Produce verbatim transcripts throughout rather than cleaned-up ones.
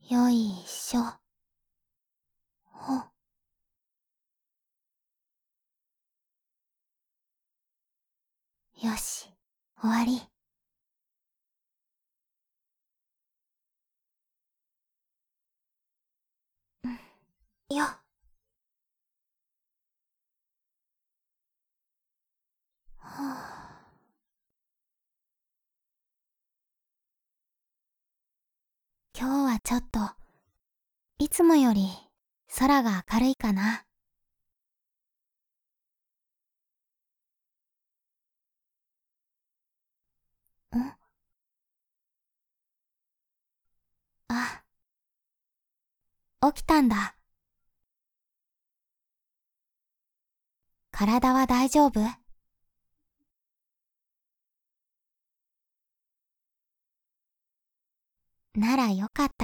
よいしょ。ほ。よし、終わり。うん、よっ。はあ、今日はちょっと、いつもより空が明るいかな。ん？あ、起きたんだ。体は大丈夫？ならよかった。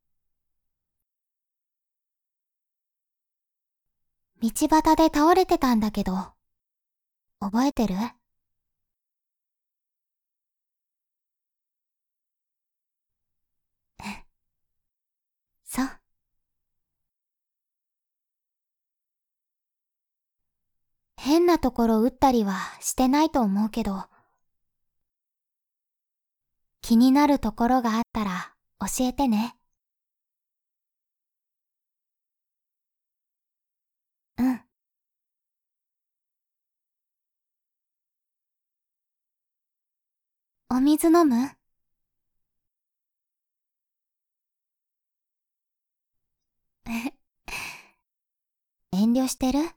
道端で倒れてたんだけど、覚えてる？そう。変なところ打ったりはしてないと思うけど、気になるところがあったら教えてね。うん。お水飲む？遠慮してる？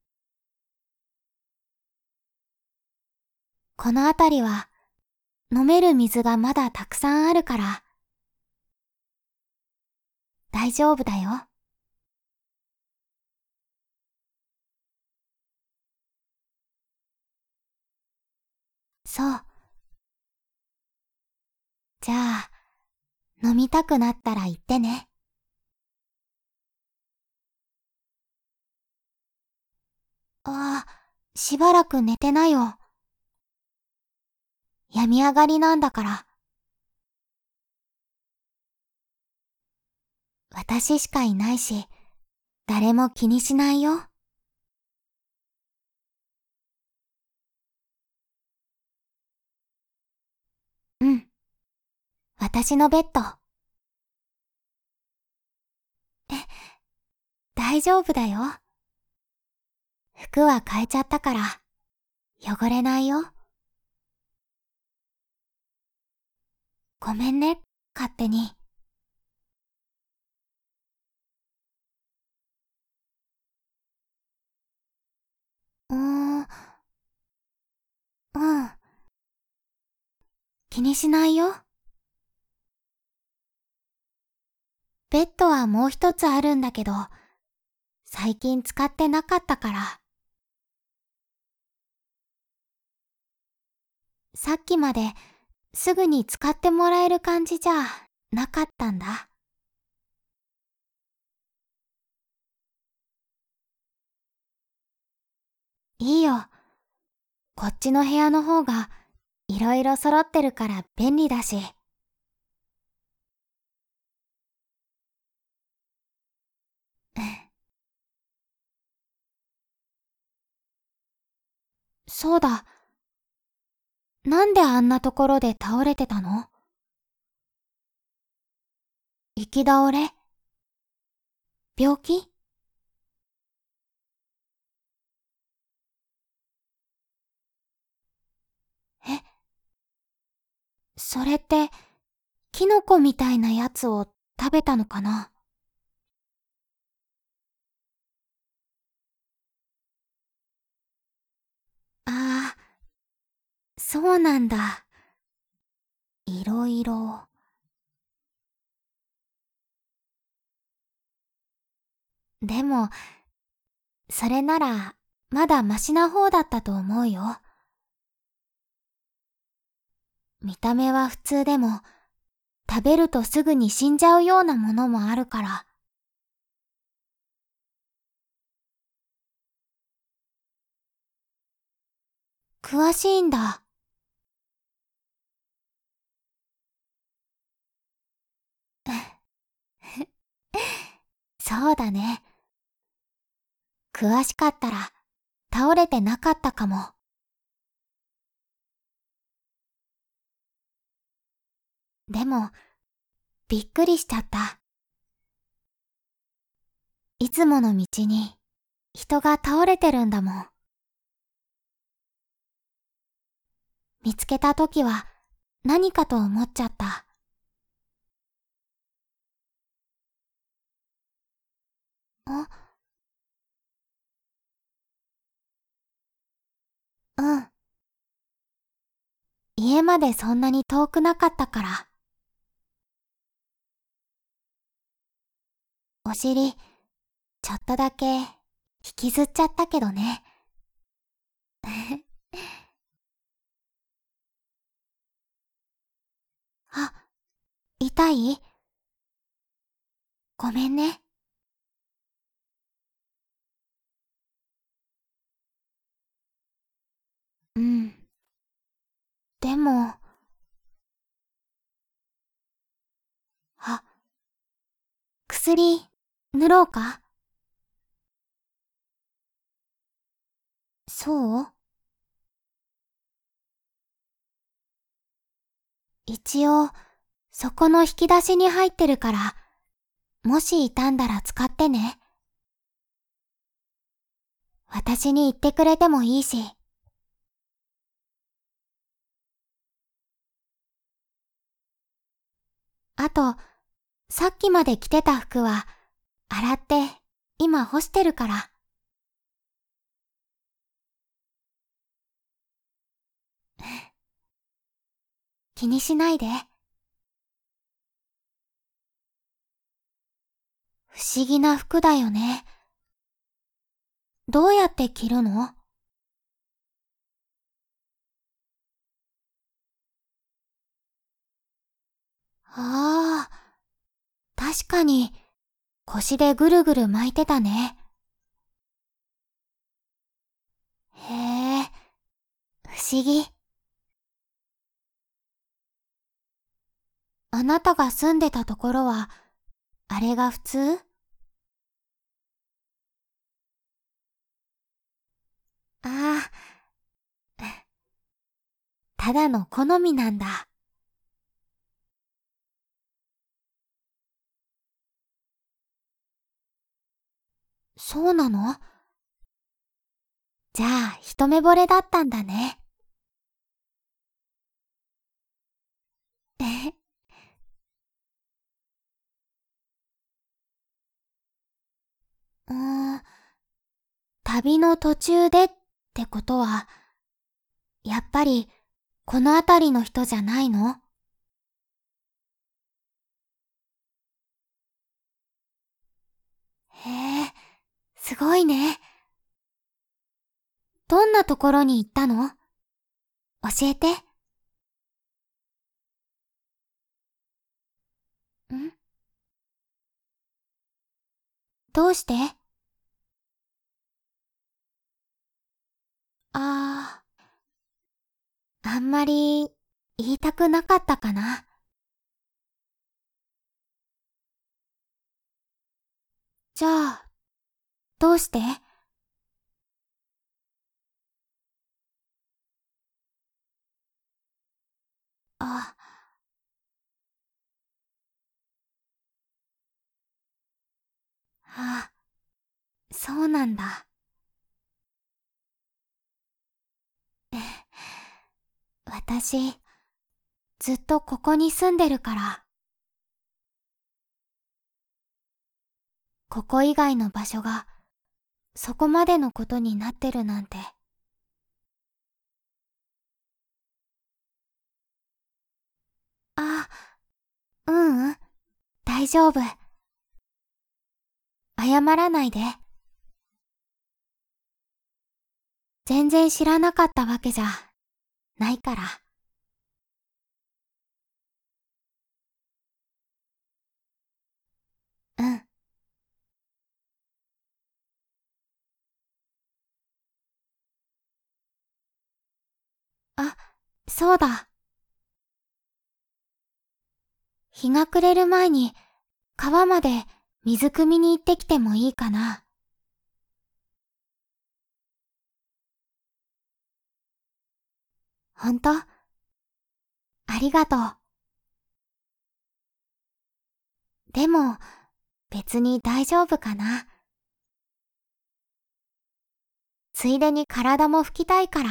この辺りは飲める水がまだたくさんあるから大丈夫だよ。そう。じゃあ、飲みたくなったら言ってね。ああ、しばらく寝てなよ。病み上がりなんだから。私しかいないし、誰も気にしないよ。うん。私のベッド。え、大丈夫だよ。服は変えちゃったから、汚れないよ。ごめんね、勝手に。うーん、うん。気にしないよ。ベッドはもう一つあるんだけど、最近使ってなかったから。さっきまですぐに使ってもらえる感じじゃなかったんだ。いいよ。こっちの部屋の方がいろいろ揃ってるから便利だし。そうだ。なんであんなところで倒れてたの？行き倒れ？病気？え、それってキノコみたいなやつを食べたのかな？ああ、そうなんだ。いろいろ。でも、それならまだマシな方だったと思うよ。見た目は普通でも、食べるとすぐに死んじゃうようなものもあるから。詳しいんだ。 そうだね。詳しかったら倒れてなかったかも。でも、びっくりしちゃった。いつもの道に人が倒れてるんだもん。見つけたときは何かと思っちゃった。あ、うん。家までそんなに遠くなかったから。お尻、ちょっとだけ引きずっちゃったけどね。あ、痛い？ごめんね。うん。でも、あ、薬、塗ろうか？そう？一応、そこの引き出しに入ってるから、もし傷んだら使ってね。私に言ってくれてもいいし。あと、さっきまで着てた服は、洗って、今干してるから。気にしないで。不思議な服だよね。どうやって着るの？ああ、確かに腰でぐるぐる巻いてたね。へえ、不思議。あなたが住んでたところは、あれが普通？ああ、ただの好みなんだ。そうなの？じゃあ一目惚れだったんだね。え、うーん、旅の途中でってことは、やっぱりこの辺りの人じゃないの？へえ、すごいね。どんなところに行ったの？教えて。ん？どうして？ああ、あんまり言いたくなかったかな。じゃあ、どうして？あ、あ、そうなんだ。私、ずっとここに住んでるから、ここ以外の場所がそこまでのことになってるなんて。あ、ううん、大丈夫。謝らないで。全然知らなかったわけじゃないから。うん。あ、そうだ。日が暮れる前に川まで水汲みに行ってきてもいいかな？ほんと？ありがとう。でも、別に大丈夫かな。ついでに体も拭きたいから。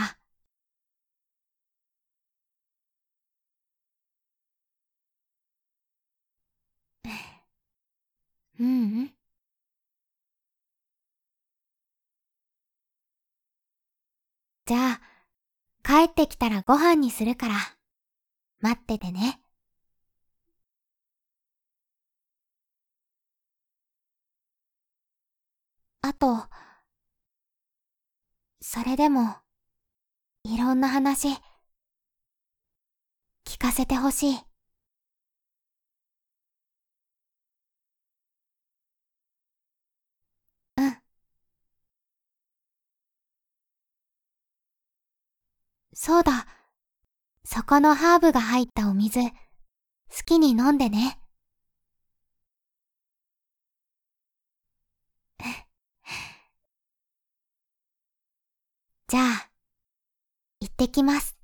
ううん。じゃあ、帰ってきたらご飯にするから、待っててね。あと、それでも、いろんな話、聞かせてほしい。うん、そうだ。そこのハーブが入ったお水、好きに飲んでね。じゃあ、行ってきます。